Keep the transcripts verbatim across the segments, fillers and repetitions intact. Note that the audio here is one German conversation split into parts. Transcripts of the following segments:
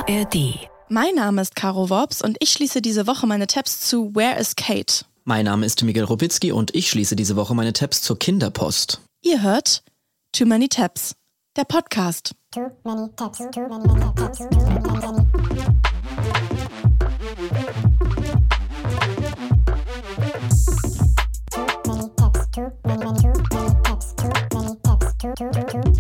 A R D. Mein Name ist Caro Worps und ich schließe diese Woche meine Tabs zu Where is Kate? Mein Name ist Miguel Rubitzky und ich schließe diese Woche meine Tabs zur Kinderpost. Ihr hört Too Many Tabs, der Podcast. Too many tabs, too many, many tabs, too many, many. Too many tabs, too many, many, too many tabs, too many tabs, too, too, too, too.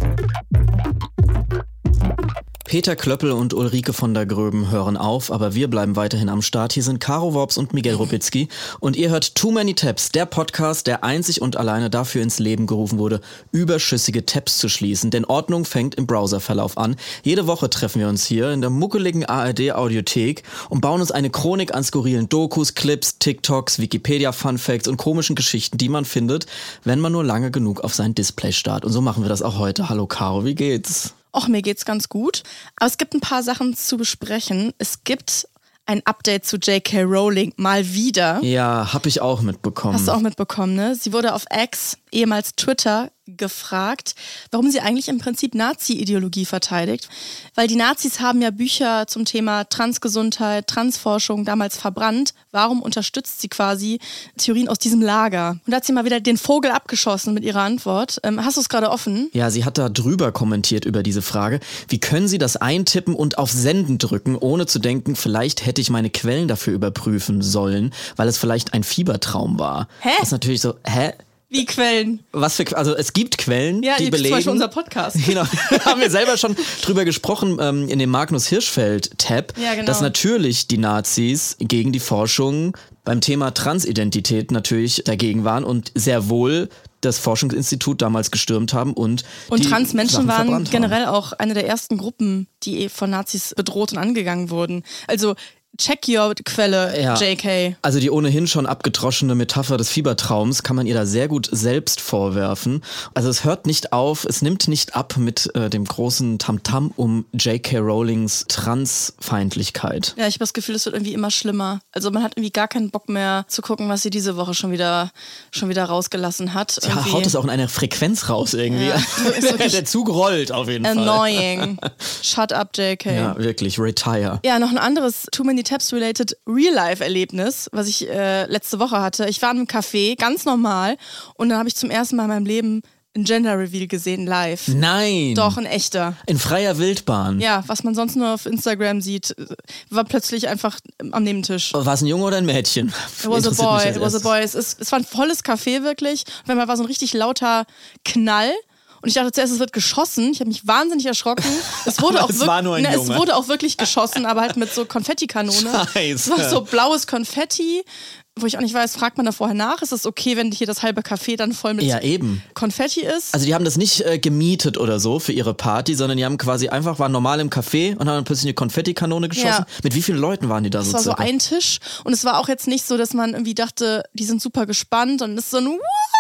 Peter Klöppel und Ulrike von der Gröben hören auf, aber wir bleiben weiterhin am Start. Hier sind Caro Worps und Miguel Rubitzky und ihr hört Too Many Tabs, der Podcast, der einzig und alleine dafür ins Leben gerufen wurde, überschüssige Tabs zu schließen, denn Ordnung fängt im Browserverlauf an. Jede Woche treffen wir uns hier in der muckeligen A R D-Audiothek und bauen uns eine Chronik an skurrilen Dokus, Clips, TikToks, Wikipedia-Funfacts und komischen Geschichten, die man findet, wenn man nur lange genug auf sein Display starrt. Und so machen wir das auch heute. Hallo Caro, wie geht's? Och, mir geht's ganz gut. Aber es gibt ein paar Sachen zu besprechen. Es gibt ein Update zu J K Rowling mal wieder. Ja, hab ich auch mitbekommen. Hast du auch mitbekommen, ne? Sie wurde auf X, ehemals Twitter, gefragt, warum sie eigentlich im Prinzip Nazi-Ideologie verteidigt. Weil die Nazis haben ja Bücher zum Thema Transgesundheit, Transforschung damals verbrannt. Warum unterstützt sie quasi Theorien aus diesem Lager? Und da hat sie mal wieder den Vogel abgeschossen mit ihrer Antwort. Ähm, hast du es gerade offen? Ja, sie hat da drüber kommentiert über diese Frage. Wie können Sie das eintippen und auf Senden drücken, ohne zu denken, vielleicht hätte ich meine Quellen dafür überprüfen sollen, weil es vielleicht ein Fiebertraum war. Hä? Das ist natürlich so, hä? Wie Quellen? Was für, also es gibt Quellen, Ja, die belegen. zum Beispiel unser Podcast. Genau, haben wir selber schon drüber gesprochen ähm, in dem Magnus Hirschfeld-Tab, Ja, genau. dass natürlich die Nazis gegen die Forschung beim Thema Transidentität natürlich dagegen waren und sehr wohl das Forschungsinstitut damals gestürmt haben und Und die Transmenschen Sachen waren verbrannt generell auch eine der ersten Gruppen, die von Nazis bedroht und angegangen wurden. Also check your Quelle, Ja. J K. Also die ohnehin schon abgedroschene Metapher des Fiebertraums kann man ihr da sehr gut selbst vorwerfen. Also es hört nicht auf, es nimmt nicht ab mit äh, dem großen Tamtam um J K Rowlings Transfeindlichkeit. Ja, ich habe das Gefühl, es wird irgendwie immer schlimmer. Also man hat irgendwie gar keinen Bock mehr zu gucken, was sie diese Woche schon wieder, schon wieder rausgelassen hat. Ja, Irgendwie haut es auch in einer Frequenz raus irgendwie. Ja, ist wirklich Der Zug rollt auf jeden Fall. annoying. Shut up, J K. Ja, wirklich, retire. Ja, noch ein anderes Too Many Tabs-related Real-Life-Erlebnis, was ich äh, letzte Woche hatte. Ich war in einem Café, ganz normal, und dann habe ich zum ersten Mal in meinem Leben ein Gender-Reveal gesehen, live. Nein. Doch, ein echter. In freier Wildbahn. Ja, was man sonst nur auf Instagram sieht, war plötzlich einfach am Nebentisch. War es ein Junge oder ein Mädchen? It was a Interessiert mich boy, als it was a erstes. boy. Es, ist, es war ein volles Café wirklich. Und wenn man war so ein richtig lauter Knall. Und ich dachte zuerst, es wird geschossen. Ich habe mich wahnsinnig erschrocken. Es wurde, Aber auch, es wirk- war nur ein ne, es Junge. wurde auch wirklich geschossen, aber halt mit so Konfettikanone. Scheiße. Es war so blaues Konfetti, wo ich auch nicht weiß, fragt man da vorher nach? Ist es okay, wenn hier das halbe Café dann voll mit Ja, eben. Konfetti ist? Also die haben das nicht äh, gemietet oder so für ihre Party, sondern die haben quasi einfach, waren normal im Café und haben dann plötzlich eine Konfettikanone geschossen. Ja. Mit wie vielen Leuten waren die da Es so war so circa? ein Tisch und es war auch jetzt nicht so, dass man irgendwie dachte, die sind super gespannt und es ist so ein Wow!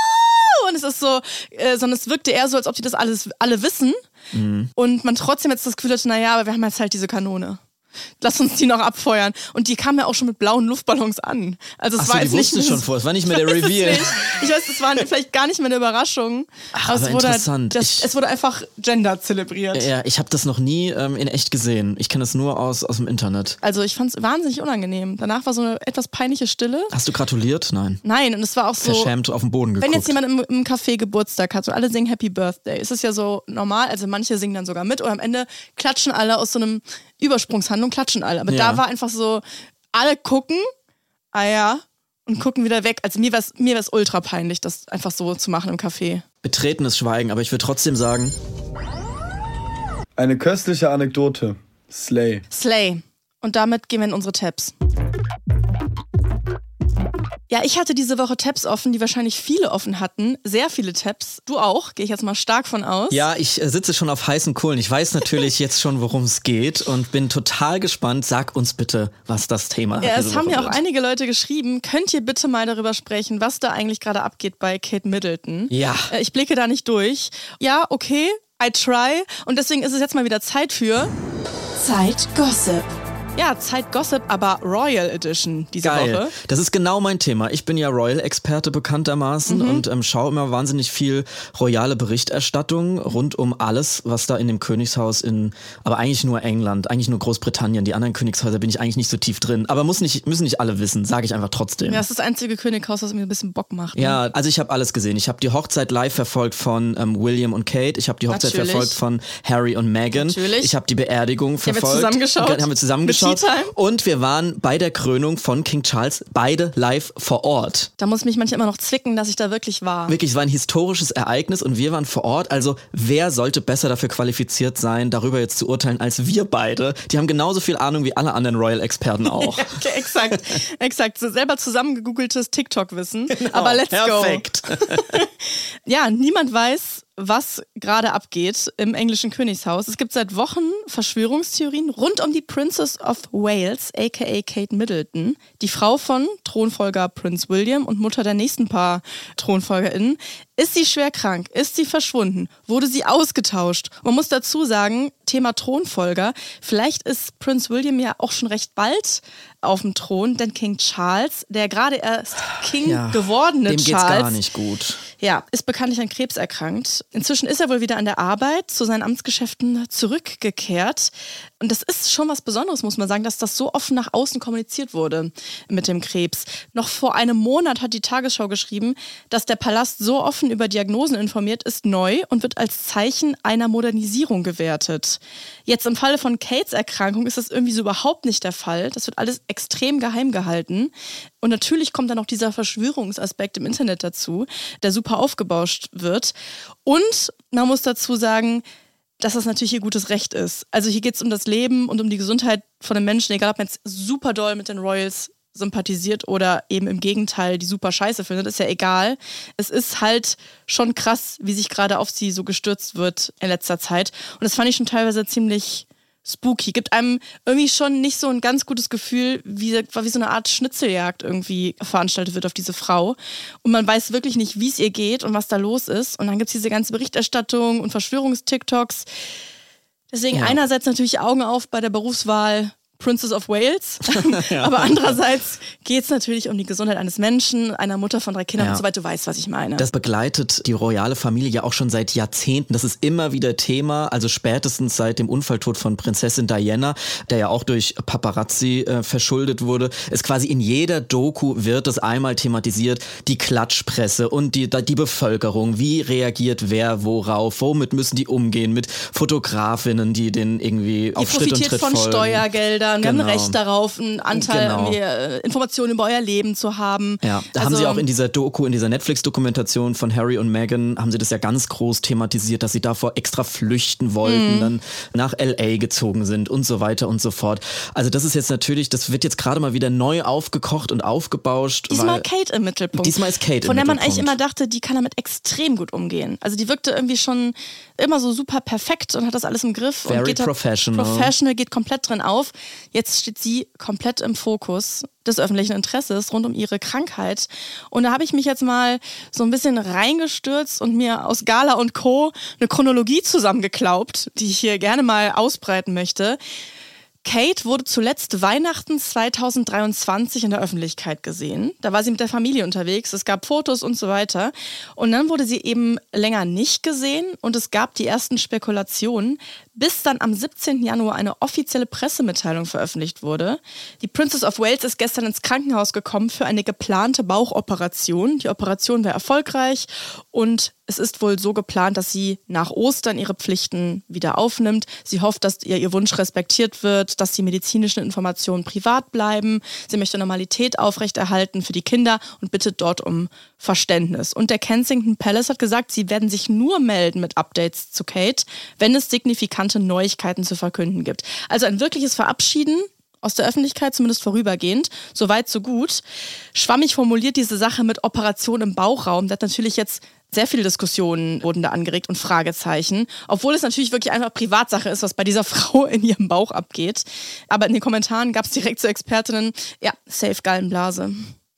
Und es ist so, äh, sondern es wirkte eher so, als ob die das alles alle wissen Mhm. und man trotzdem jetzt das Gefühl hatte, naja, aber wir haben jetzt halt diese Kanone. Lass uns die noch abfeuern. Und die kamen ja auch schon mit blauen Luftballons an. Also es Ach so, war die jetzt nicht wusste schon vor, es war nicht mehr der Ich weiß es Reveal. nicht. Ich weiß, es war vielleicht gar nicht mehr eine Überraschung. Ach, aber es aber wurde, interessant. Das, Ich- es wurde einfach Gender zelebriert. Ja, ich habe das noch nie ähm, in echt gesehen. Ich kenne das nur aus, aus dem Internet. Also ich fand es wahnsinnig unangenehm. Danach war so eine etwas peinliche Stille. Hast du gratuliert? Nein. Nein, und es war auch so... Verschämt auf den Boden geguckt. Wenn jetzt jemand im, im Café Geburtstag hat und alle singen Happy Birthday, ist es ja so normal, also manche singen dann sogar mit und am Ende klatschen alle aus so einem Übersprungshandlung, klatschen alle. Aber Ja. da war einfach so, alle gucken, ah ja, und gucken wieder weg. Also mir war es mir war's ultra peinlich, das einfach so zu machen im Café. Betretenes Schweigen, aber ich würde trotzdem sagen, Eine köstliche Anekdote. Slay. Slay. Und damit gehen wir in unsere Tabs. Ja, ich hatte diese Woche Tabs offen, die wahrscheinlich viele offen hatten. Sehr viele Tabs. Du auch, gehe ich jetzt mal stark von aus. ja, ich äh, sitze schon auf heißen Kohlen. Ich weiß natürlich jetzt schon, worum es geht und bin total gespannt. Sag uns bitte, was das Thema Ja, diese es haben Woche ja auch wird. einige Leute geschrieben, könnt ihr bitte mal darüber sprechen, was da eigentlich gerade abgeht bei Kate Middleton? Ja. Äh, Ich blicke da nicht durch. Ja, okay, I try. Und deswegen ist es jetzt mal wieder Zeit für Zeit Gossip. Ja, Zeit Gossip, aber Royal Edition diese Geil. Woche. Das ist genau mein Thema. Ich bin ja Royal-Experte bekanntermaßen mhm. und ähm, schaue immer wahnsinnig viel royale Berichterstattung rund um alles, was da in dem Königshaus in, aber eigentlich nur England, eigentlich nur Großbritannien. Die anderen Königshäuser bin ich eigentlich nicht so tief drin. Aber muss nicht, müssen nicht alle wissen, sage ich einfach trotzdem. Ja, das ist das einzige Könighaus, was mir ein bisschen Bock macht. Ne? Ja, also ich habe alles gesehen. Ich habe die Hochzeit live verfolgt von ähm, William und Kate. Ich habe die Hochzeit Natürlich. verfolgt von Harry und Meghan. Natürlich. Ich habe die Beerdigung verfolgt. Haben wir zusammengeschaut. Haben wir zusammengeschaut. Und wir waren bei der Krönung von King Charles beide live vor Ort. Da muss mich manchmal immer noch zwicken, dass ich da wirklich war. Wirklich, es war ein historisches Ereignis und wir waren vor Ort. Also wer sollte besser dafür qualifiziert sein, darüber jetzt zu urteilen, als wir beide? Die haben genauso viel Ahnung wie alle anderen Royal-Experten auch. Ja, okay, exakt, exakt. So selber zusammengegoogeltes TikTok-Wissen. Genau, aber let's perfekt. go. Ja, niemand weiß, was gerade abgeht im englischen Königshaus. Es gibt seit Wochen Verschwörungstheorien rund um die Princess of Wales, aka Kate Middleton, die Frau von Thronfolger Prinz William und Mutter der nächsten paar ThronfolgerInnen. Ist sie schwer krank? Ist sie verschwunden? Wurde sie ausgetauscht? Man muss dazu sagen, Thema Thronfolger, vielleicht ist Prinz William ja auch schon recht bald auf dem Thron, denn King Charles, der gerade erst King ja, gewordene dem geht's Charles, gar nicht gut. Ja, ist bekanntlich an Krebs erkrankt. Inzwischen ist er wohl wieder an der Arbeit, zu seinen Amtsgeschäften zurückgekehrt. Und das ist schon was Besonderes, muss man sagen, dass das so offen nach außen kommuniziert wurde mit dem Krebs. Noch vor einem Monat hat die Tagesschau geschrieben, dass der Palast so offen über Diagnosen informiert ist, neu und wird als Zeichen einer Modernisierung gewertet. Jetzt im Falle von Kates Erkrankung ist das irgendwie so überhaupt nicht der Fall. Das wird alles extrem geheim gehalten. Und natürlich kommt dann noch dieser Verschwörungsaspekt im Internet dazu, der super aufgebauscht wird. Und man muss dazu sagen, dass das natürlich ihr gutes Recht ist. Also hier geht es um das Leben und um die Gesundheit von den Menschen, egal ob man jetzt super doll mit den Royals sympathisiert oder eben im Gegenteil die super scheiße findet, ist ja egal. Es ist halt schon krass, wie sich gerade auf sie so gestürzt wird in letzter Zeit. Und das fand ich schon teilweise ziemlich spooky. Gibt einem irgendwie schon nicht so ein ganz gutes Gefühl, wie, wie so eine Art Schnitzeljagd irgendwie veranstaltet wird auf diese Frau. Und man weiß wirklich nicht, wie es ihr geht und was da los ist. Und dann gibt es diese ganze Berichterstattung und Verschwörungs-TikToks. Deswegen ja. einerseits natürlich Augen auf bei der Berufswahl Princess of Wales, ja. aber andererseits geht es natürlich um die Gesundheit eines Menschen, einer Mutter von drei Kindern ja. und so weiter. Du weißt, was ich meine. Das begleitet die royale Familie ja auch schon seit Jahrzehnten. Das ist immer wieder Thema, also spätestens seit dem Unfalltod von Prinzessin Diana, der ja auch durch Paparazzi äh, verschuldet wurde. Ist quasi in jeder Doku wird es einmal thematisiert, die Klatschpresse und die, die Bevölkerung. Wie reagiert wer worauf? Womit müssen die umgehen? Mit Fotografinnen, die den irgendwie die auf Schritt und Tritt folgen. Von Steuergeldern. Wir Genau. haben ein Recht darauf, einen Anteil, genau. äh, Informationen über euer Leben zu haben. Ja, da also, haben sie auch in dieser Doku, in dieser Netflix-Dokumentation von Harry und Meghan, haben sie das ja ganz groß thematisiert, dass sie davor extra flüchten wollten, mhm. dann nach L A gezogen sind und so weiter und so fort. Also das ist jetzt natürlich, das wird jetzt gerade mal wieder neu aufgekocht und aufgebauscht. Diesmal weil, Kate im Mittelpunkt. Diesmal ist Kate Von im der man Mittelpunkt. eigentlich immer dachte, die kann damit extrem gut umgehen. Also die wirkte irgendwie schon immer so super perfekt und hat das alles im Griff. Very und geht professional. Professional, geht komplett drin auf. Jetzt steht sie komplett im Fokus des öffentlichen Interesses rund um ihre Krankheit. Und da habe ich mich jetzt mal so ein bisschen reingestürzt und mir aus Gala und Co. eine Chronologie zusammengeklaubt, die ich hier gerne mal ausbreiten möchte. Kate wurde zuletzt Weihnachten zweitausenddreiundzwanzig in der Öffentlichkeit gesehen. Da war sie mit der Familie unterwegs, es gab Fotos und so weiter. Und dann wurde sie eben länger nicht gesehen und es gab die ersten Spekulationen, bis dann am siebzehnten Januar eine offizielle Pressemitteilung veröffentlicht wurde. Die Princess of Wales ist gestern ins Krankenhaus gekommen für eine geplante Bauchoperation. Die Operation wäre erfolgreich und es ist wohl so geplant, dass sie nach Ostern ihre Pflichten wieder aufnimmt. Sie hofft, dass ihr, ihr Wunsch respektiert wird, dass die medizinischen Informationen privat bleiben. Sie möchte Normalität aufrechterhalten für die Kinder und bittet dort um Verständnis. Und der Kensington Palace hat gesagt, sie werden sich nur melden mit Updates zu Kate, wenn es signifikante Neuigkeiten zu verkünden gibt. Also ein wirkliches Verabschieden aus der Öffentlichkeit, zumindest vorübergehend. So weit, so gut. Schwammig formuliert diese Sache mit Operation im Bauchraum. Das hat natürlich jetzt sehr viele Diskussionen wurden da angeregt und Fragezeichen. Obwohl es natürlich wirklich einfach Privatsache ist, was bei dieser Frau in ihrem Bauch abgeht. Aber in den Kommentaren gab es direkt zu Expertinnen, ja, safe Gallenblase.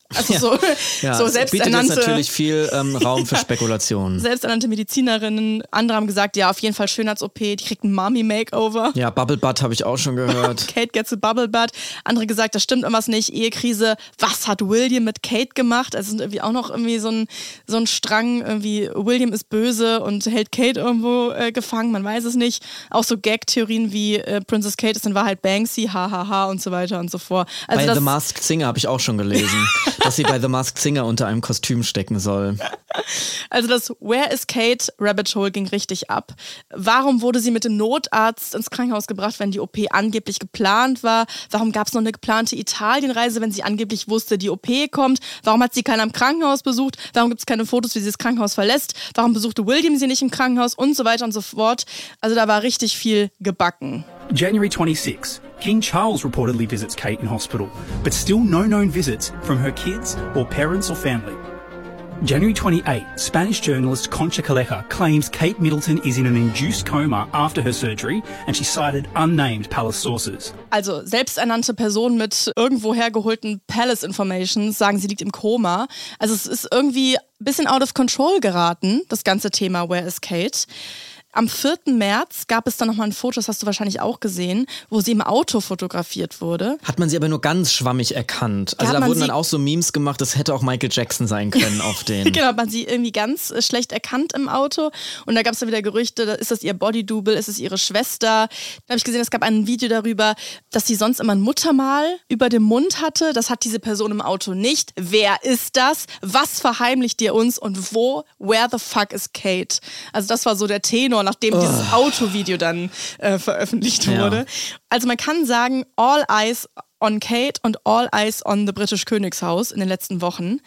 Also ja. so, ja, so es selbsternannte... bietet jetzt natürlich viel ähm, Raum für Spekulationen. Selbsternannte Medizinerinnen, andere haben gesagt, ja, auf jeden Fall Schönheits-O P, die kriegt ein Mommy-Makeover. Ja, Bubble Butt habe ich auch schon gehört. Kate gets a Bubble Butt. Andere gesagt, das stimmt irgendwas nicht, Ehekrise. Was hat William mit Kate gemacht? Also sind irgendwie auch noch irgendwie so ein, so ein Strang, irgendwie William ist böse und hält Kate irgendwo äh, gefangen, man weiß es nicht. Auch so Gag-Theorien wie äh, Princess Kate ist in Wahrheit Banksy, hahaha und so weiter und so fort. Also bei das, The Masked Singer habe ich auch schon gelesen, dass sie bei The Masked Singer unter einem Kostüm stecken soll. Also das Where is Kate Rabbit Hole ging richtig ab. Warum wurde sie mit dem Notarzt ins Krankenhaus gebracht, wenn die O P angeblich geplant war? Warum gab es noch eine geplante Italienreise, wenn sie angeblich wusste, die O P kommt? Warum hat sie keiner im Krankenhaus besucht? Warum gibt es keine Fotos, wie sie das Krankenhaus verlässt? Warum besuchte William sie nicht im Krankenhaus? Und so weiter und so fort. Also da war richtig viel gebacken. January twenty-sixth, King Charles reportedly visits Kate in hospital, but still no known visits from her kids or parents or family. January twenty-eighth, Spanish journalist Concha Calleja claims Kate Middleton is in an induced coma after her surgery, and she cited unnamed palace sources. Also selbsternannte Personen mit irgendwo hergeholten Palace Informations sagen, sie liegt im Koma. Also es ist irgendwie ein bisschen out of control geraten, das ganze Thema Where is Kate? Am vierten März gab es dann nochmal ein Foto, das hast du wahrscheinlich auch gesehen, wo sie im Auto fotografiert wurde. Hat man sie aber nur ganz schwammig erkannt. Also Ja, da man wurden dann sie- auch so Memes gemacht, das hätte auch Michael Jackson sein können auf den. Genau, hat man sie irgendwie ganz äh, schlecht erkannt im Auto. Und da gab es dann wieder Gerüchte, da- ist das ihr Body-Double, ist es ihre Schwester? Da habe ich gesehen, es gab ein Video darüber, dass sie sonst immer ein Muttermal über dem Mund hatte. Das hat diese Person im Auto nicht. Wer ist das? Was verheimlicht ihr uns? Und wo? Where the fuck is Kate? Also das war so der Tenor, nachdem dieses Autovideo dann äh, veröffentlicht Ja. wurde. Also man kann sagen, all eyes on Kate und all eyes on the British Königshaus in den letzten Wochen.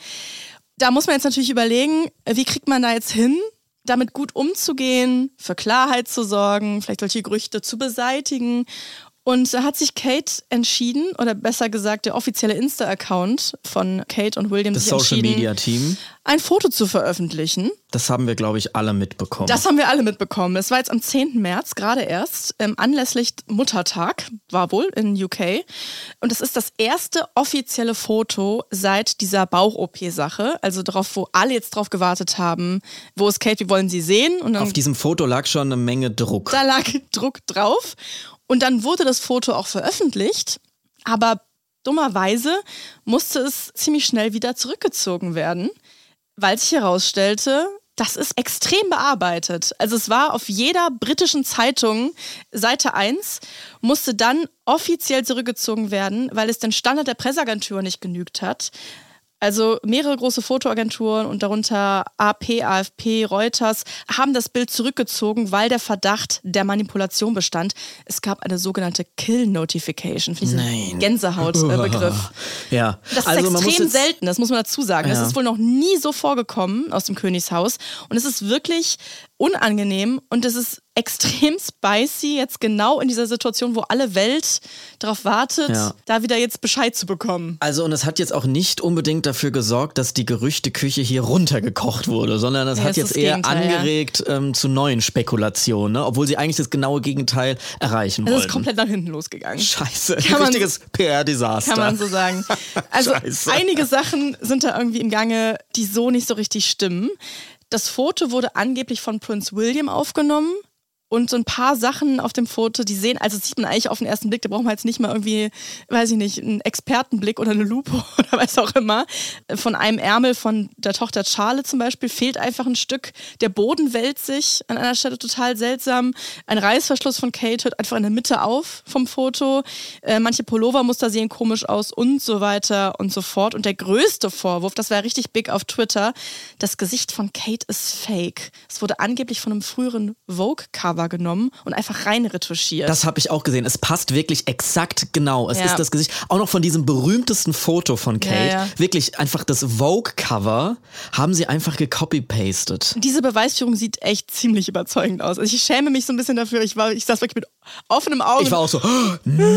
Da muss man jetzt natürlich überlegen, wie kriegt man da jetzt hin, damit gut umzugehen, für Klarheit zu sorgen, vielleicht solche Gerüchte zu beseitigen. Und da hat sich Kate entschieden, oder besser gesagt der offizielle Insta-Account von Kate und William Das sich Social entschieden, Media Team. ein Foto zu veröffentlichen. Das haben wir, glaube ich, alle mitbekommen. Das haben wir alle mitbekommen. Es war jetzt am zehnten März, gerade erst, ähm, anlässlich Muttertag, war wohl in U K. Und es ist das erste offizielle Foto seit dieser Bauch-O P-Sache. Also darauf, wo alle jetzt drauf gewartet haben, wo ist Kate, wir wollen sie sehen. Und dann auf diesem Foto lag schon eine Menge Druck. da lag Druck drauf. Und dann wurde das Foto auch veröffentlicht. Aber dummerweise musste es ziemlich schnell wieder zurückgezogen werden, weil sich herausstellte, das ist extrem bearbeitet. Also es war auf jeder britischen Zeitung Seite eins, musste dann offiziell zurückgezogen werden, weil es den Standard der Presseagentur nicht genügt hat. Also mehrere große Fotoagenturen und darunter A P, A F P, Reuters haben das Bild zurückgezogen, weil der Verdacht der Manipulation bestand. Es gab eine sogenannte Kill-Notification. Finde ich Nein. ein Gänsehaut-Begriff. Ja. Das ist also man muss extrem jetzt, selten, das muss man dazu sagen. Das Ja. ist wohl noch nie so vorgekommen aus dem Königshaus. Und es ist wirklich unangenehm und es ist extrem spicy, jetzt genau in dieser Situation, wo alle Welt darauf wartet, Ja. da wieder jetzt Bescheid zu bekommen. Also und es hat jetzt auch nicht unbedingt dafür gesorgt, dass die Gerüchteküche hier runtergekocht wurde, sondern es Nee, hat das jetzt ist das eher Gegenteil, ja. angeregt ähm, zu neuen Spekulationen, ne? Obwohl sie eigentlich das genaue Gegenteil erreichen Es wollten. ist komplett nach hinten losgegangen. Scheiße, ein Kann man- richtiges P R-Desaster. Kann man so sagen. Also Scheiße. einige Sachen sind da irgendwie im Gange, die so nicht so richtig stimmen. Das Foto wurde angeblich von Prince William aufgenommen. Und so ein paar Sachen auf dem Foto, die sehen, also das sieht man eigentlich auf den ersten Blick, da braucht man jetzt nicht mal irgendwie, weiß ich nicht, einen Expertenblick oder eine Lupe oder was auch immer. Von einem Ärmel von der Tochter Charlotte zum Beispiel fehlt einfach ein Stück. Der Boden wälzt sich an einer Stelle total seltsam. Ein Reißverschluss von Kate hört einfach in der Mitte auf vom Foto. Äh, manche Pullovermuster sehen komisch aus und so weiter und so fort. Und der größte Vorwurf, das war richtig big auf Twitter, das Gesicht von Kate ist fake. Es wurde angeblich von einem früheren Vogue-Cover genommen und einfach rein retuschiert. Das habe ich auch gesehen. Es passt wirklich exakt genau. Es Ja. ist das Gesicht, auch noch von diesem berühmtesten Foto von Kate. Ja, ja. Wirklich einfach das Vogue-Cover haben sie einfach gecopy-pastet. Diese Beweisführung sieht echt ziemlich überzeugend aus. Also ich schäme mich so ein bisschen dafür. Ich war, ich saß wirklich mit offenem Auge. Ich war auch so, oh,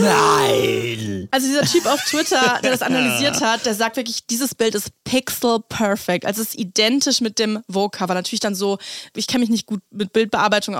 nein! Also dieser Typ auf Twitter, der das analysiert hat, der sagt wirklich, dieses Bild ist pixel perfect. Also es ist identisch mit dem Vogue-Cover. Natürlich dann so, ich kenne mich nicht gut mit Bildbearbeitung aus, aber so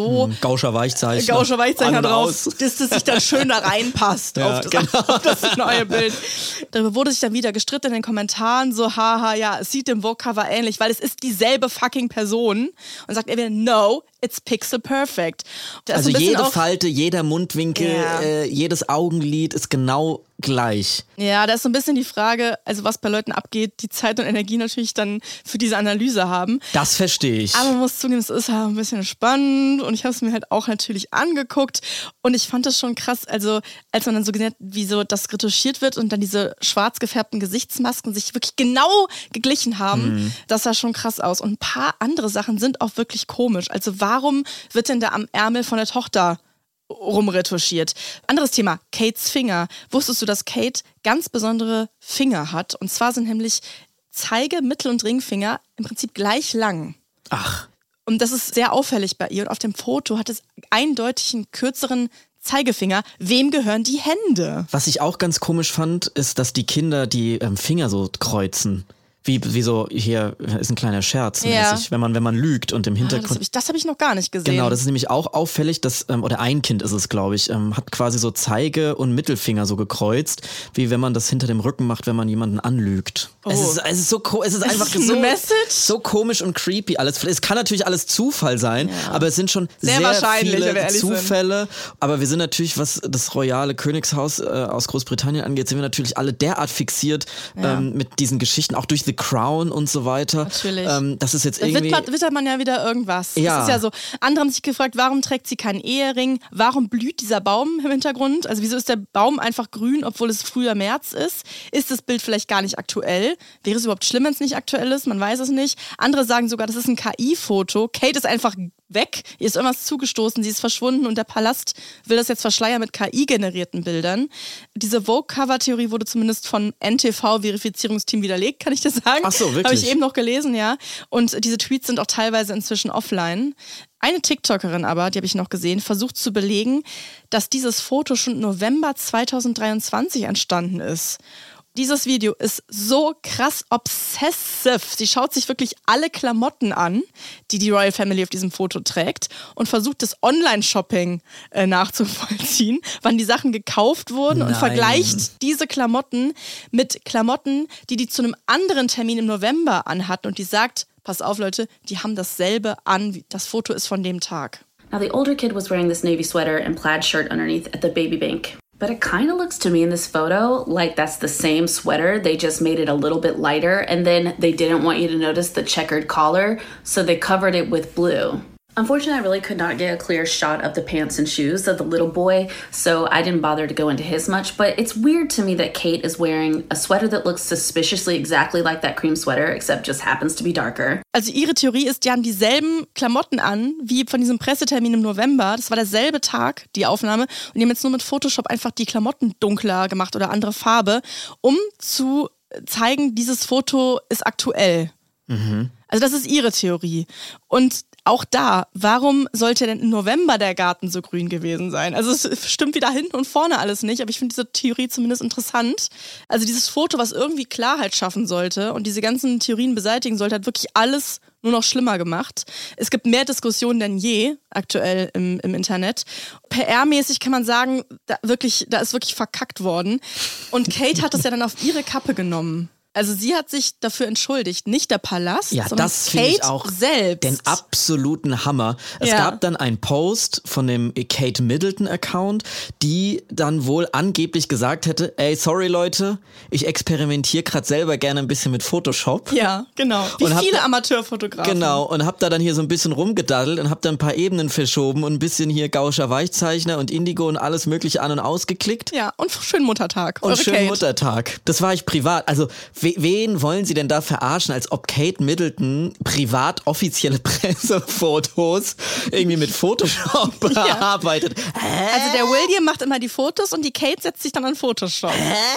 so Gauscher Weichzeichner. Gauscher Weichzeichner An und drauf, aus. dass das sich dann schön da reinpasst Ja, auf, das, genau. auf das neue Bild. Darüber wurde sich dann wieder gestritten in den Kommentaren, so haha, ja, es sieht dem Vogue-Cover ähnlich, weil es ist dieselbe fucking Person. Und sagt er wieder, no, it's pixel perfect. Da ist Also so ein bisschen jede auch, Falte, jeder Mundwinkel, Ja. äh, jedes Augenlid ist genau gleich. Ja, da ist so ein bisschen die Frage, also was bei Leuten abgeht, die Zeit und Energie natürlich dann für diese Analyse haben. Das verstehe ich. Aber man muss zugeben, es ist ja ein bisschen spannend und ich habe es mir halt auch natürlich angeguckt und ich fand das schon krass, also als man dann so gesehen hat, wie so das retuschiert wird und dann diese schwarz gefärbten Gesichtsmasken sich wirklich genau geglichen haben, Mhm. das sah schon krass aus. Und ein paar andere Sachen sind auch wirklich komisch. Also warum wird denn da am Ärmel von der Tochter rumretuschiert? Anderes Thema, Kates Finger. Wusstest du, dass Kate ganz besondere Finger hat? Und zwar sind nämlich Zeige-, Mittel- und Ringfinger im Prinzip gleich lang. Ach, Und das ist sehr auffällig bei ihr. Und auf dem Foto hat es eindeutig einen kürzeren Zeigefinger. Wem gehören die Hände? was ich auch ganz komisch fand, ist, dass die Kinder die ähm, Finger so kreuzen. Wie, wie so, hier ist ein kleiner Scherz Ja. mäßig, wenn man, wenn man lügt und im Ah, das Hintergrund. habe ich, das hab ich noch gar nicht gesehen. Genau, das ist nämlich auch auffällig, dass, ähm, oder ein Kind ist es, glaube ich, ähm, hat quasi so Zeige- und Mittelfinger so gekreuzt, wie wenn man das hinter dem Rücken macht, wenn man jemanden anlügt. Oh. Es ist, es ist so, ko- es ist einfach ist eine so, Message? so komisch und creepy alles. Es kann natürlich alles Zufall sein, aber es sind schon Sehr sehr, wahrscheinlich, wenn wir viele ehrlich sind. Zufälle. Aber wir sind natürlich, was das royale Königshaus äh, aus Großbritannien angeht, sind wir natürlich alle derart fixiert ähm, mit diesen Geschichten, auch durch The Crown und so weiter. Natürlich. Ähm, das ist jetzt Da irgendwie... wittert, wittert man ja wieder irgendwas. Ja. Es ist ja so. Andere haben sich gefragt, warum trägt sie keinen Ehering? Warum blüht dieser Baum im Hintergrund? Also wieso ist der Baum einfach grün, obwohl es früher März ist? Ist das Bild vielleicht gar nicht aktuell? Wäre es überhaupt schlimm, wenn es nicht aktuell ist? Man weiß es nicht. Andere sagen sogar, das ist ein K I-Foto. Kate ist einfach weg. Ihr ist irgendwas zugestoßen, sie ist verschwunden und der Palast will das jetzt verschleiern mit K I-generierten Bildern. Diese Vogue-Cover-Theorie wurde zumindest von N T V-Verifizierungsteam widerlegt, kann ich dir sagen. Ach so, wirklich? Habe ich eben noch gelesen, ja. Und diese Tweets sind auch teilweise inzwischen offline. Eine TikTokerin aber, die habe ich noch gesehen, versucht zu belegen, dass dieses Foto schon im November zweitausenddreiundzwanzig entstanden ist. Dieses Video ist so krass obsessive. Sie schaut sich wirklich alle Klamotten an, die die Royal Family auf diesem Foto trägt und versucht das Online-Shopping äh, nachzuvollziehen, wann die Sachen gekauft wurden und Nein. vergleicht diese Klamotten mit Klamotten, die die zu einem anderen Termin im November anhatten und die sagt, pass auf Leute, die haben dasselbe an, wie- das Foto ist von dem Tag. Now, the older kid was wearing this navy sweater and plaid shirt underneath at the baby bank. But it kind of looks to me in this photo like that's the same sweater. They just made it a little bit lighter, and then they didn't want you to notice the checkered collar, so they covered it with blue. Unfortunately, I really could not get a clear shot of the pants and shoes of the little boy, so I didn't bother to go into his much, but it's weird to me that Kate is wearing a sweater that looks suspiciously exactly like that cream sweater, except just happens to be darker. Also ihre Theorie ist, die haben dieselben Klamotten an, wie von diesem Pressetermin im November. Das war derselbe Tag, die Aufnahme. Und die haben jetzt nur mit Photoshop einfach die Klamotten dunkler gemacht oder andere Farbe, um zu zeigen, dieses Foto ist aktuell. Mhm. Also das ist ihre Theorie. Und auch da, warum sollte denn im November der Garten so grün gewesen sein? Also es stimmt wieder hinten und vorne alles nicht, aber ich finde diese Theorie zumindest interessant. Also dieses Foto, was irgendwie Klarheit schaffen sollte und diese ganzen Theorien beseitigen sollte, hat wirklich alles nur noch schlimmer gemacht. Es gibt mehr Diskussionen denn je aktuell im, im Internet. P R-mäßig kann man sagen, da, wirklich, da ist wirklich verkackt worden. Und Kate hat das ja dann auf ihre Kappe genommen. Also sie hat sich dafür entschuldigt, nicht der Palast, Ja, sondern das finde ich Kate auch selbst. den absoluten Hammer. Es Ja. gab dann einen Post von dem Kate Middleton-Account, die dann wohl angeblich gesagt hätte, ey, sorry Leute, ich experimentiere gerade selber gerne ein bisschen mit Photoshop. Ja, genau. Wie Und hab viele da- Amateurfotografen. Genau, und hab da dann hier so ein bisschen rumgedaddelt und hab da ein paar Ebenen verschoben und ein bisschen hier Gauscher Weichzeichner und Indigo und alles mögliche an- und ausgeklickt. Ja, und schönen Muttertag. Und Eure schönen Kate. Muttertag. Das war ich privat. Also, we wen wollen Sie denn da verarschen, als ob Kate Middleton privat offizielle Pressefotos irgendwie mit Photoshop bearbeitet? Hä? Also der William macht immer die Fotos und die Kate setzt sich dann an Photoshop.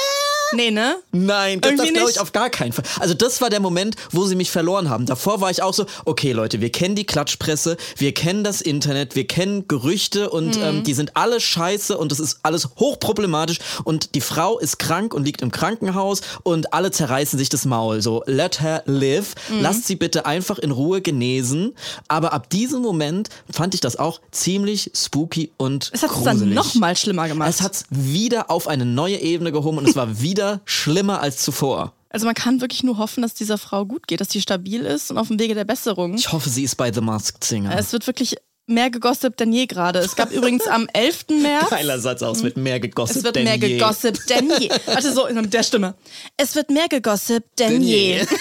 Nee, ne? Nein, das, das Irgendwie glaube ich nicht. auf gar keinen Fall. Also das war der Moment, wo sie mich verloren haben. Davor war ich auch so, okay Leute, wir kennen die Klatschpresse, wir kennen das Internet, wir kennen Gerüchte und Mhm. ähm, die sind alle scheiße und das ist alles hochproblematisch und die Frau ist krank und liegt im Krankenhaus und alle zerreißen sich das Maul. So, let her live, Mhm. lasst sie bitte einfach in Ruhe genesen. Aber ab diesem Moment fand ich das auch ziemlich spooky und Es hat es gruselig. dann noch mal schlimmer gemacht. Es hat's wieder auf eine neue Ebene gehoben und es war wieder schlimmer als zuvor. Also man kann wirklich nur hoffen, dass dieser Frau gut geht, dass sie stabil ist und auf dem Wege der Besserung. Ich hoffe, sie ist bei The Masked Singer. Es wird wirklich mehr gegossipt denn je gerade. Es gab übrigens am elften März... Geiler Satz aus, wird mehr gegossipt Es wird denn mehr je. gegossipt denn je. Warte, so mit der Stimme. Es wird mehr gegossipt denn, Denn je. je.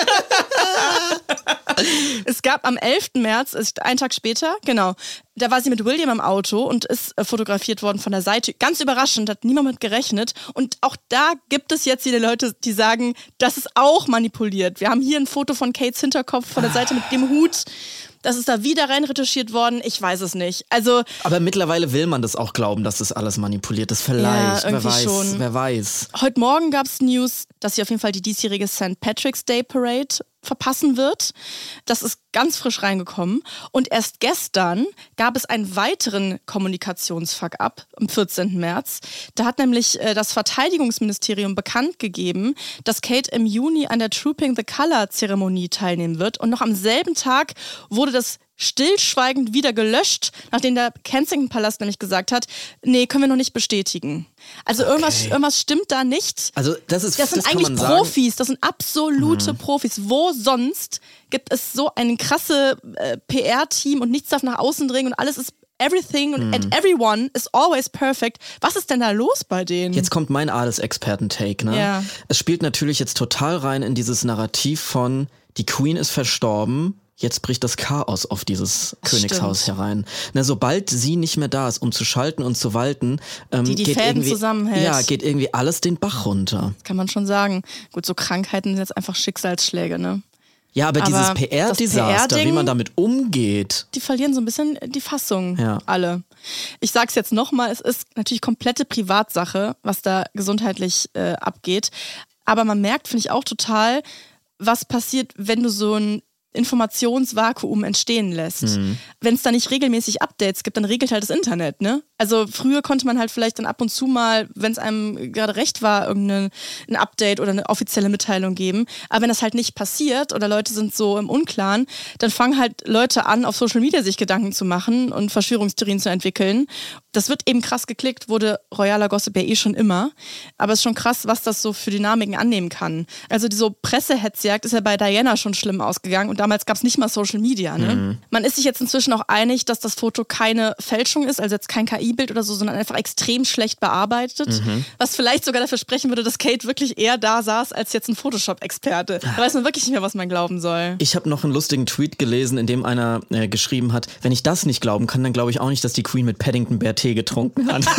Es gab am elften März, ist ein Tag später, genau, da war sie mit William im Auto und ist äh, fotografiert worden von der Seite. Ganz überraschend, hat niemand mit gerechnet. Und auch da gibt es jetzt wieder Leute, die sagen, das ist auch manipuliert. Wir haben hier ein Foto von Kates Hinterkopf von der Seite mit dem Hut. Das ist da wieder rein retuschiert worden. Ich weiß es nicht. Also Aber mittlerweile will man das auch glauben, dass das alles manipuliert ist. Vielleicht, Ja, wer irgendwie weiß, schon. wer weiß. heute Morgen gab es News, dass sie auf jeden Fall die diesjährige Sankt Patrick's Day Parade verpassen wird. Das ist ganz frisch reingekommen. Und erst gestern gab es einen weiteren Kommunikationsfuck-up am vierzehnten März. Da hat nämlich äh, das Verteidigungsministerium bekannt gegeben, dass Kate im Juni an der Trooping the Colour Zeremonie teilnehmen wird. Und noch am selben Tag wurde das stillschweigend wieder gelöscht, nachdem der Kensington-Palast nämlich gesagt hat, nee, können wir noch nicht bestätigen. Also irgendwas, irgendwas stimmt da nicht. Also das ist Das sind das kann eigentlich man sagen. Profis, das sind absolute Profis. Wo sonst gibt es so ein krasse äh, P R-Team und nichts darf nach außen dringen und alles ist everything und and everyone is always perfect. Was ist denn da los bei denen? Jetzt kommt mein Adelsexperten-Take, ne? Ja. Es spielt natürlich jetzt total rein in dieses Narrativ von, die Queen ist verstorben, jetzt bricht das Chaos auf dieses Das Königshaus stimmt. herein. Na, sobald sie nicht mehr da ist, um zu schalten und zu walten, ähm, Die die geht Fäden irgendwie, zusammenhält. ja, geht irgendwie alles den Bach runter. Kann man schon sagen. Gut, so Krankheiten sind jetzt einfach Schicksalsschläge, ne? Ja, aber, Aber dieses P R-Desaster, das P R-Ding, wie man damit umgeht. Die verlieren so ein bisschen die Fassung, Ja. alle. Ich sag's jetzt nochmal, es ist natürlich komplette Privatsache, was da gesundheitlich äh, abgeht. Aber man merkt, finde ich auch total, was passiert, wenn du so ein Informationsvakuum entstehen lässt. Mhm. Wenn es da nicht regelmäßig Updates gibt, dann regelt halt das Internet, ne? Also früher konnte man halt vielleicht dann ab und zu mal, wenn es einem gerade recht war, irgendein ein Update oder eine offizielle Mitteilung geben. Aber wenn das halt nicht passiert oder Leute sind so im Unklaren, dann fangen halt Leute an, auf Social Media sich Gedanken zu machen und Verschwörungstheorien zu entwickeln. Das wird eben krass geklickt, wurde royaler Gossip ja eh schon immer. Aber es ist schon krass, was das so für Dynamiken annehmen kann. Also die so Pressehetzjagd ist ja bei Diana schon schlimm ausgegangen und damals gab es nicht mal Social Media. Ne? Mhm. Man ist sich jetzt inzwischen auch einig, dass das Foto keine Fälschung ist, also jetzt kein K I-Bild oder so, sondern einfach extrem schlecht bearbeitet. Mhm. Was vielleicht sogar dafür sprechen würde, dass Kate wirklich eher da saß als jetzt ein Photoshop-Experte. Da weiß man wirklich nicht mehr, was man glauben soll. Ich habe noch einen lustigen Tweet gelesen, in dem einer äh, geschrieben hat, wenn ich das nicht glauben kann, dann glaube ich auch nicht, dass die Queen mit Paddington Bear Tee getrunken hat.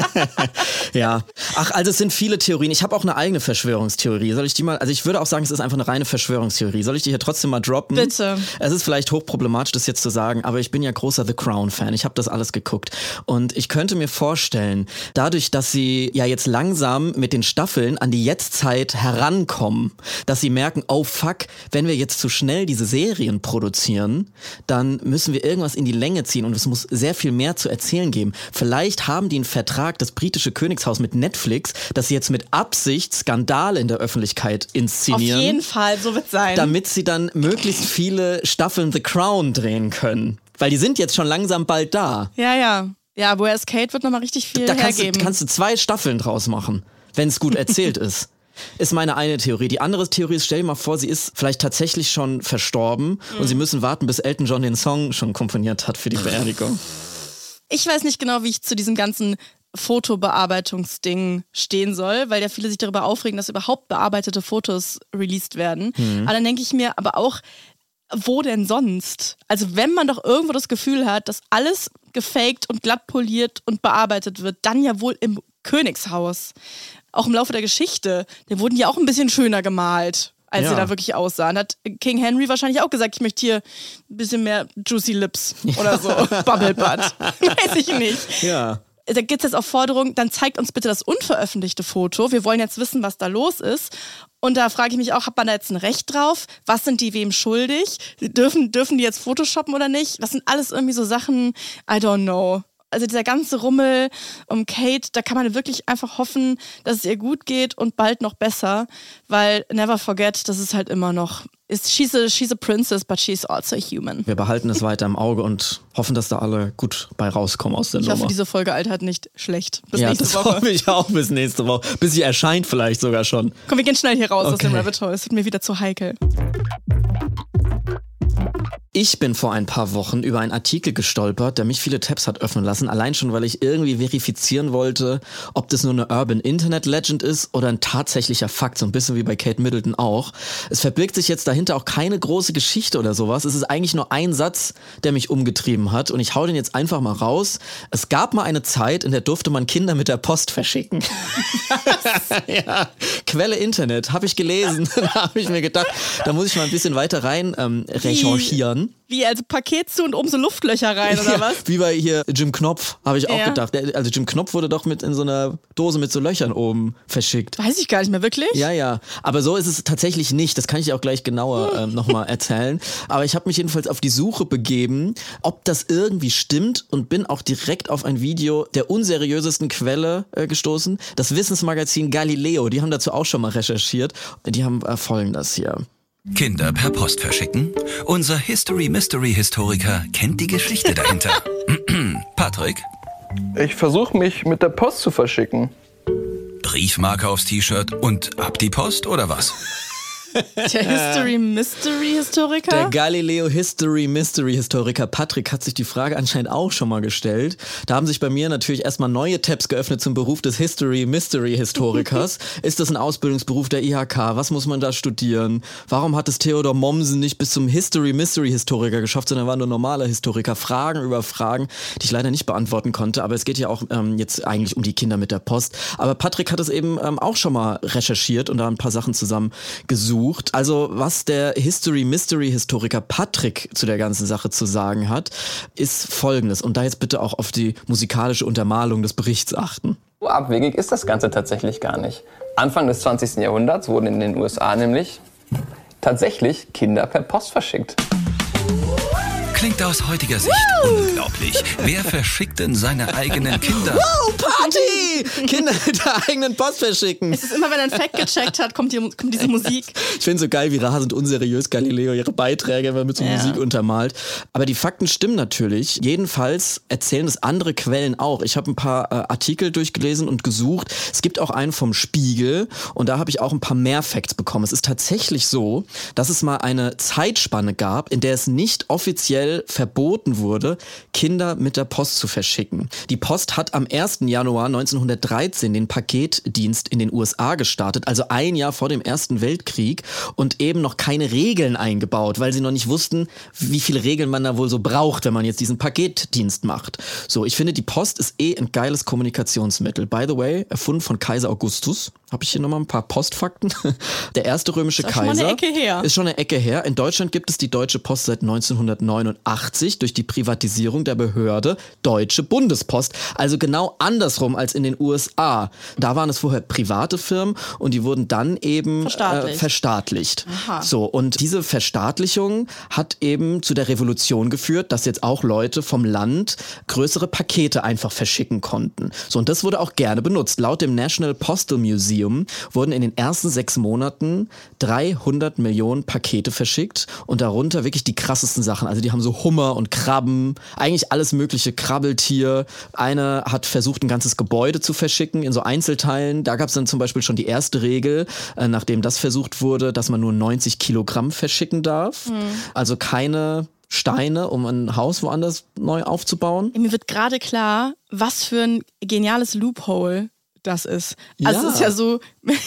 Ja. Ach, also es sind viele Theorien. Ich habe auch eine eigene Verschwörungstheorie. Soll ich die mal, also ich würde auch sagen, es ist einfach eine reine Verschwörungstheorie. Soll ich die hier trotzdem mal droppen? Bitte. Es ist vielleicht hochproblematisch, das jetzt zu sagen, aber ich bin ja großer The Crown-Fan. Ich habe das alles geguckt. Und ich könnte mir vorstellen, dadurch, dass sie ja jetzt langsam mit den Staffeln an die Jetztzeit herankommen, dass sie merken, oh fuck, wenn wir jetzt zu schnell diese Serien produzieren, dann müssen wir irgendwas in die Länge ziehen und es muss sehr viel mehr zu erzählen geben. Vielleicht haben die einen Vertrag, das britische Königshaus mit Netflix, dass sie jetzt mit Absicht Skandale in der Öffentlichkeit inszenieren. Auf jeden Fall, so wird sein. Damit sie dann möglichst viele Staffeln The Crown drehen können. Weil die sind jetzt schon langsam bald da. Ja, ja. Ja, Where's Kate wird nochmal richtig viel Da kannst du, hergeben. kannst du zwei Staffeln draus machen, wenn es gut erzählt ist. Ist meine eine Theorie. Die andere Theorie ist, stell dir mal vor, sie ist vielleicht tatsächlich schon verstorben Mhm. und sie müssen warten, bis Elton John den Song schon komponiert hat für die Beerdigung. Ich weiß nicht genau, wie ich zu diesem ganzen Fotobearbeitungsding stehen soll, weil ja viele sich darüber aufregen, dass überhaupt bearbeitete Fotos released werden. Mhm. Aber dann denke ich mir, aber auch, wo denn sonst? Also wenn man doch irgendwo das Gefühl hat, dass alles gefaked und glatt poliert und bearbeitet wird, dann ja wohl im Königshaus. Auch im Laufe der Geschichte. Die wurden ja auch ein bisschen schöner gemalt, als Ja. sie da wirklich aussahen. Hat King Henry wahrscheinlich auch gesagt, ich möchte hier ein bisschen mehr Juicy Lips oder so. Bubble Butt. Weiß ich nicht. Ja. da gibt es jetzt auch Forderungen, dann zeigt uns bitte das unveröffentlichte Foto. Wir wollen jetzt wissen, was da los ist. Und da frage ich mich auch, hat man da jetzt ein Recht drauf? Was sind die wem schuldig? Dürfen, dürfen die jetzt photoshoppen oder nicht? Das sind alles irgendwie so Sachen, I don't know. Also dieser ganze Rummel um Kate, da kann man wirklich einfach hoffen, dass es ihr gut geht und bald noch besser, weil never forget, das ist halt immer noch, ist, she's, a, she's a princess, but she's also a human. Wir behalten es weiter im Auge und hoffen, dass da alle gut bei rauskommen aus der Ich Nummer. hoffe, diese Folge altert nicht schlecht. Bis ja, nächste das Woche. hoffe ich auch bis nächste Woche. Bis sie erscheint vielleicht sogar schon. Komm, wir gehen schnell hier raus Okay. aus dem Rabbit Hole. Es wird mir wieder zu heikel. Ich bin vor ein paar Wochen über einen Artikel gestolpert, der mich viele Tabs hat öffnen lassen, allein schon, weil ich irgendwie verifizieren wollte, ob das nur eine Urban Internet Legend ist oder ein tatsächlicher Fakt, so ein bisschen wie bei Kate Middleton auch. Es verbirgt sich jetzt dahinter auch keine große Geschichte oder sowas. Es ist eigentlich nur ein Satz, der mich umgetrieben hat und ich hau den jetzt einfach mal raus. Es gab mal eine Zeit, in der durfte man Kinder mit der Post verschicken. Ja, Quelle Internet, habe ich gelesen. Da habe ich mir gedacht, da muss ich mal ein bisschen weiter rein ähm, recherchieren. Wie, also Paket zu und oben so Luftlöcher rein, oder Ja, was? wie bei hier Jim Knopf, habe ich auch Ja. gedacht. Der- Also Jim Knopf wurde doch mit in so einer Dose mit so Löchern oben verschickt. Weiß ich gar nicht mehr, wirklich? Ja, ja. Aber so ist es tatsächlich nicht. Das kann ich dir auch gleich genauer ähm, nochmal erzählen. Aber ich habe mich jedenfalls auf die Suche begeben, ob das irgendwie stimmt und bin auch direkt auf ein Video der unseriösesten Quelle äh, gestoßen. Das Wissensmagazin Galileo. Die haben dazu auch schon mal recherchiert. Die haben äh, folgendes hier. Kinder per Post verschicken? Unser History-Mystery-Historiker kennt die Geschichte dahinter. Patrick? Ich versuche mich mit der Post zu verschicken. Briefmarke aufs T-Shirt und ab die Post oder was? Der History-Mystery-Historiker? Der Galileo History Mystery Historiker Patrick hat sich die Frage anscheinend auch schon mal gestellt. Da haben sich bei mir natürlich erstmal neue Tabs geöffnet zum Beruf des History Mystery Historikers. Ist das ein Ausbildungsberuf der I H K? Was muss man da studieren? Warum hat es Theodor Mommsen nicht bis zum History Mystery Historiker geschafft, sondern war nur normaler Historiker? Fragen über Fragen, die ich leider nicht beantworten konnte. Aber es geht ja auch ähm, jetzt eigentlich um die Kinder mit der Post. Aber Patrick hat es eben ähm, auch schon mal recherchiert und da ein paar Sachen zusammen gesucht. Also was der History-Mystery-Historiker Patrick zu der ganzen Sache zu sagen hat, ist Folgendes. Und da jetzt bitte auch auf die musikalische Untermalung des Berichts achten. So abwegig ist das Ganze tatsächlich gar nicht. Anfang des zwanzigsten Jahrhunderts wurden in den U S A nämlich tatsächlich Kinder per Post verschickt. Klingt aus heutiger Sicht unglaublich. Wer verschickt denn seine eigenen Kinder? Wow, Party! Kinder mit der eigenen Post verschicken. Es ist immer, wenn er ein Fact gecheckt hat, kommt, die, kommt diese Musik. Ich finde so geil, wie rasend unseriös Galileo ihre Beiträge immer mit so Ja. Musik untermalt. Aber die Fakten stimmen natürlich. Jedenfalls erzählen es andere Quellen auch. Ich habe ein paar äh, Artikel durchgelesen und gesucht. Es gibt auch einen vom Spiegel und da habe ich auch ein paar mehr Facts bekommen. Es ist tatsächlich so, dass es mal eine Zeitspanne gab, in der es nicht offiziell verboten wurde, Kinder mit der Post zu verschicken. Die Post hat am ersten Januar neunzehnhundertdreizehn den Paketdienst in den U S A gestartet, also ein Jahr vor dem Ersten Weltkrieg und eben noch keine Regeln eingebaut, weil sie noch nicht wussten, wie viele Regeln man da wohl so braucht, wenn man jetzt diesen Paketdienst macht. So, ich finde, die Post ist eh ein geiles Kommunikationsmittel. By the way, erfunden von Kaiser Augustus. Habe ich hier nochmal ein paar Postfakten. Der erste römische Ist auch schon mal Kaiser. eine Ecke her. Ist schon eine Ecke her. In Deutschland gibt es die Deutsche Post seit neunzehnhundertneunundachtzig durch die Privatisierung der Behörde Deutsche Bundespost. Also genau andersrum als in den U S A. Da waren es vorher private Firmen und die wurden dann eben Verstaatlicht. Äh, verstaatlicht. Aha. So, und diese Verstaatlichung hat eben zu der Revolution geführt, dass jetzt auch Leute vom Land größere Pakete einfach verschicken konnten. So, und das wurde auch gerne benutzt. Laut dem National Postal Museum wurden in den ersten sechs Monaten dreihundert Millionen Pakete verschickt und darunter wirklich die krassesten Sachen. Also die haben so Hummer und Krabben, eigentlich alles mögliche Krabbeltier. Einer hat versucht, ein ganzes Gebäude zu verschicken in so Einzelteilen. Da gab es dann zum Beispiel schon die erste Regel, äh, nachdem das versucht wurde, dass man nur neunzig Kilogramm verschicken darf. Mhm. Also keine Steine, um ein Haus woanders neu aufzubauen. Mir wird gerade klar, was für ein geniales Loophole das ist. Also Ja. es ist ja so,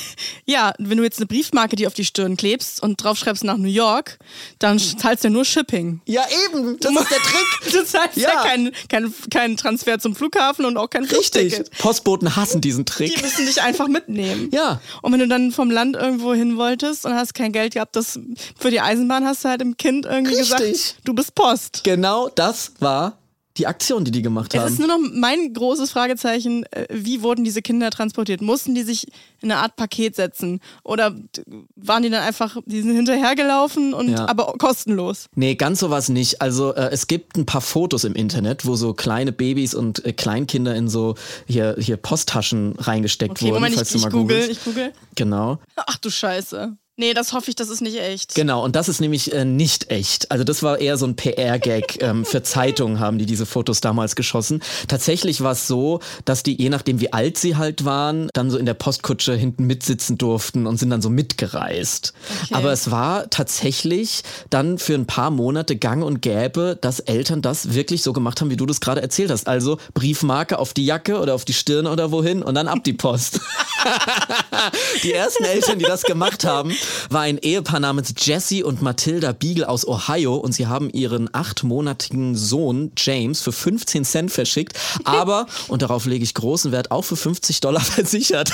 ja, wenn du jetzt eine Briefmarke dir auf die Stirn klebst und draufschreibst nach New York, dann zahlst du ja nur Shipping. Ja, eben, das ist der Trick. Du zahlst ja, Ja. keinen kein, kein Transfer zum Flughafen und auch kein Richtig. Flugticket. Postboten hassen diesen Die Trick. müssen dich einfach mitnehmen. Ja. Und wenn du dann vom Land irgendwo hin wolltest und hast kein Geld gehabt, das für die Eisenbahn hast du halt dem Kind irgendwie Richtig. gesagt, du bist Post. Genau das war die Aktion, die die gemacht haben. Es ist nur noch mein großes Fragezeichen, äh, wie wurden diese Kinder transportiert? Mussten die sich in eine Art Paket setzen? Oder waren die dann einfach, die sind hinterhergelaufen und Ja. aber kostenlos? Nee, ganz sowas nicht. Also äh, es gibt ein paar Fotos im Internet, wo so kleine Babys und äh, Kleinkinder in so hier, hier Posttaschen reingesteckt Okay, wurden, Moment, falls ich, du ich mal google, googelst. ich google. Genau. Ach du Scheiße. Nee, das hoffe ich, das ist nicht echt. Genau, und das ist nämlich äh, nicht echt. Also das war eher so ein P R-Gag. ähm, für Zeitungen haben die diese Fotos damals geschossen. Tatsächlich war es so, dass die, je nachdem wie alt sie halt waren, dann so in der Postkutsche hinten mitsitzen durften und sind dann so mitgereist. Okay. Aber es war tatsächlich dann für ein paar Monate gang und gäbe, dass Eltern das wirklich so gemacht haben, wie du das gerade erzählt hast. Also Briefmarke auf die Jacke oder auf die Stirn oder wohin und dann ab die Post. Die ersten Eltern, die das gemacht haben, war ein Ehepaar namens Jesse und Matilda Beagle aus Ohio und sie haben ihren achtmonatigen Sohn James für fünfzehn Cent verschickt, aber, und darauf lege ich großen Wert, auch für fünfzig Dollar versichert.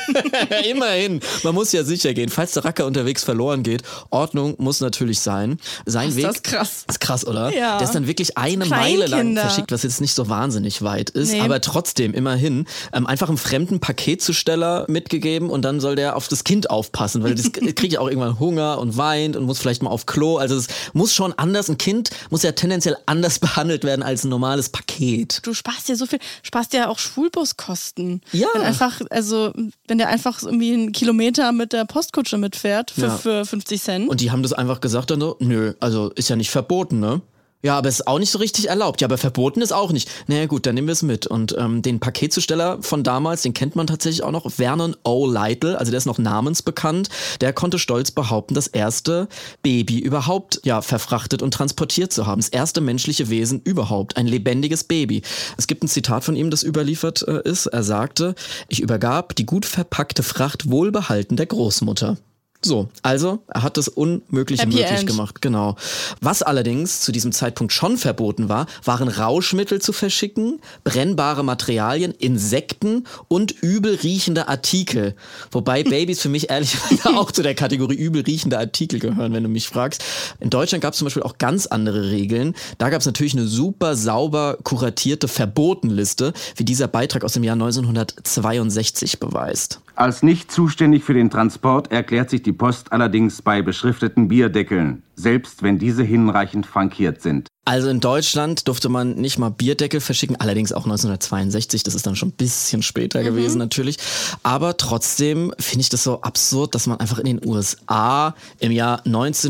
Immerhin, man muss ja sicher gehen, falls der Racker unterwegs verloren geht. Ordnung muss natürlich sein. Sein Ist Weg, das krass. ist krass, oder? Ja. Der ist dann wirklich eine Meile lang Kleinkinder. verschickt, was jetzt nicht so wahnsinnig weit ist, Nee. aber trotzdem immerhin ähm, einfach einem fremden Paketzusteller mitgegeben und dann soll der auf das Kind aufpassen, weil das kriegt ja auch irgendwann Hunger und weint und muss vielleicht mal auf Klo. Also es muss schon anders, ein Kind muss ja tendenziell anders behandelt werden als ein normales Paket. Du sparst ja so viel, sparst ja auch Schulbuskosten. Ja. Wenn einfach, also, wenn der einfach irgendwie einen Kilometer mit der Postkutsche mitfährt für, Ja. für fünfzig Cent. Und die haben das einfach gesagt dann so, nö, also ist ja nicht verboten, ne? Ja, aber es ist auch nicht so richtig erlaubt. Ja, aber verboten ist auch nicht. Naja gut, dann nehmen wir es mit. Und ähm, den Paketzusteller von damals, den kennt man tatsächlich auch noch, Vernon O. Lytle, also der ist noch namensbekannt. Der konnte stolz behaupten, das erste Baby überhaupt ja verfrachtet und transportiert zu haben. Das erste menschliche Wesen überhaupt, ein lebendiges Baby. Es gibt ein Zitat von ihm, das überliefert äh, ist. Er sagte, ich übergab die gut verpackte Fracht wohlbehalten der Großmutter. So, also er hat das Unmögliche Happy möglich End. gemacht, genau. Was allerdings zu diesem Zeitpunkt schon verboten war, waren Rauschmittel zu verschicken, brennbare Materialien, Insekten und übel riechende Artikel. Wobei Babys für mich ehrlicherweise auch zu der Kategorie übel riechende Artikel gehören, wenn du mich fragst. In Deutschland gab es zum Beispiel auch ganz andere Regeln. Da gab es natürlich eine super sauber kuratierte Verbotenliste, wie dieser Beitrag aus dem Jahr neunzehnhundertzweiundsechzig beweist. Als nicht zuständig für den Transport erklärt sich die Post allerdings bei beschrifteten Bierdeckeln, selbst wenn diese hinreichend frankiert sind. Also in Deutschland durfte man nicht mal Bierdeckel verschicken, allerdings auch neunzehnhundertzweiundsechzig, das ist dann schon ein bisschen später mhm. gewesen natürlich. Aber trotzdem finde ich das so absurd, dass man einfach in den U S A im Jahr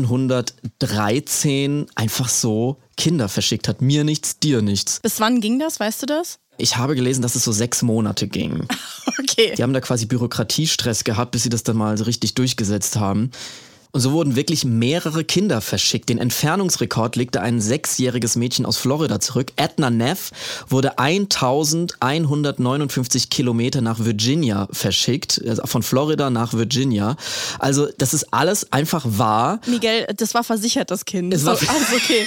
neunzehnhundertdreizehn einfach so Kinder verschickt hat. Mir nichts, dir nichts. Bis wann ging das, weißt du das? Ich habe gelesen, dass es so sechs Monate ging. Okay. Die haben da quasi Bürokratiestress gehabt, bis sie das dann mal so richtig durchgesetzt haben. Und so wurden wirklich mehrere Kinder verschickt. Den Entfernungsrekord legte ein sechsjähriges Mädchen aus Florida zurück. Edna Neff wurde eintausendeinhundertneunundfünfzig Kilometer nach Virginia verschickt. Also von Florida nach Virginia. Also das ist alles einfach wahr. Miguel, das war versichert, das Kind. Es war so, alles okay.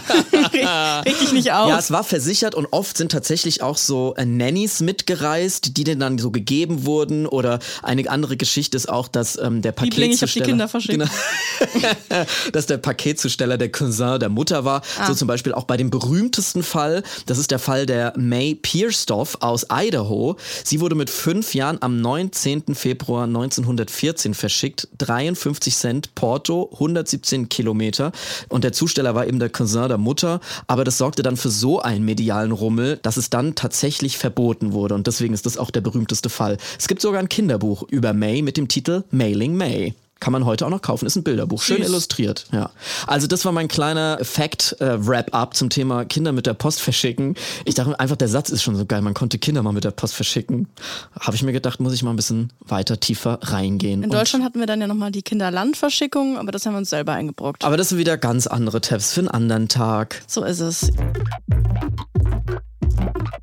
Reg dich nicht auf. Ja, es war versichert und oft sind tatsächlich auch so äh, Nannies mitgereist, die denen dann so gegeben wurden. Oder eine andere Geschichte ist auch, dass ähm, der Paketzusteller... Liebling, ich hab die Kinder verschickt. Genau, dass der Paketzusteller der Cousin der Mutter war. Ah. So zum Beispiel auch bei dem berühmtesten Fall, das ist der Fall der May Pierstoff aus Idaho. Sie wurde mit fünf Jahren am neunzehnten Februar neunzehnhundertvierzehn verschickt. dreiundfünfzig Cent Porto, hundertsiebzehn Kilometer. Und der Zusteller war eben der Cousin der Mutter. Aber das sorgte dann für so einen medialen Rummel, dass es dann tatsächlich verboten wurde. Und deswegen ist das auch der berühmteste Fall. Es gibt sogar ein Kinderbuch über May mit dem Titel Mailing May. Kann man heute auch noch kaufen, ist ein Bilderbuch, schön Süß. Illustriert. Ja. Also das war mein kleiner Fact-Wrap-Up äh, zum Thema Kinder mit der Post verschicken. Ich dachte einfach, der Satz ist schon so geil, man konnte Kinder mal mit der Post verschicken. Habe ich mir gedacht, muss ich mal ein bisschen weiter, tiefer reingehen. In Deutschland hatten wir dann ja nochmal die Kinderlandverschickung, aber das haben wir uns selber eingebrockt. Aber das sind wieder ganz andere Tabs für einen anderen Tag. So ist es.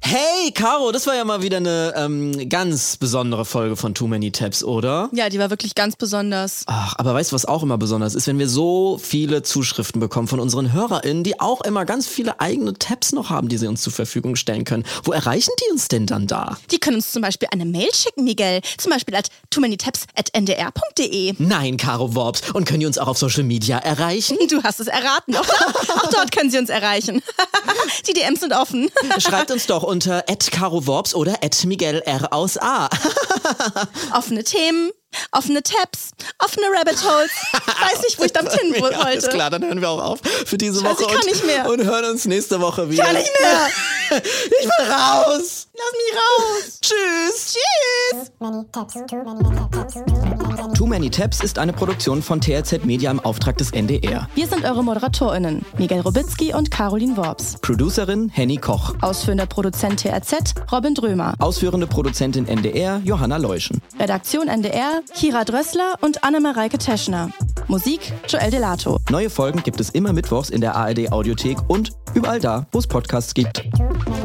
Hey, Caro, das war ja mal wieder eine ähm, ganz besondere Folge von Too Many Tabs, oder? Ja, die war wirklich ganz besonders. Ach, aber weißt du, was auch immer besonders ist? Wenn wir so viele Zuschriften bekommen von unseren HörerInnen, die auch immer ganz viele eigene Tabs noch haben, die sie uns zur Verfügung stellen können. Wo erreichen die uns denn dann da? Die können uns zum Beispiel eine Mail schicken, Miguel. Zum Beispiel at too many tabs at n d r punkt d e. Nein, Caro Worps. Und können die uns auch auf Social Media erreichen? Du hast es erraten. Auch, auch dort können sie uns erreichen. Die D Ms sind offen. Schreibt uns doch unter at Caro Worps oder at Miguel R aus A. Offene Themen, offene Tabs, offene Rabbit Holes. Ich weiß nicht, wo ich damit hin wollte. Ja, alles klar, dann hören wir auch auf für diese Scheiße, Woche. ich kann und, nicht mehr. Und hören uns nächste Woche wieder. Ich kann nicht mehr. Ich will raus. Lass mich raus. Tschüss. Tschüss. Many tabs, too many tabs, too many tabs. Too Many Tabs ist eine Produktion von T R Z Media im Auftrag des N D R. Wir sind eure ModeratorInnen, Miguel Robitzky und Caroline Worps. Producerin Henny Koch. Ausführender Produzent T R Z, Robin Drömer. Ausführende Produzentin N D R, Johanna Leuschen. Redaktion N D R, Kira Drössler und Anne-Mareike Teschner. Musik, Joel Delato. Neue Folgen gibt es immer mittwochs in der A R D Audiothek und überall da, wo es Podcasts gibt. Too many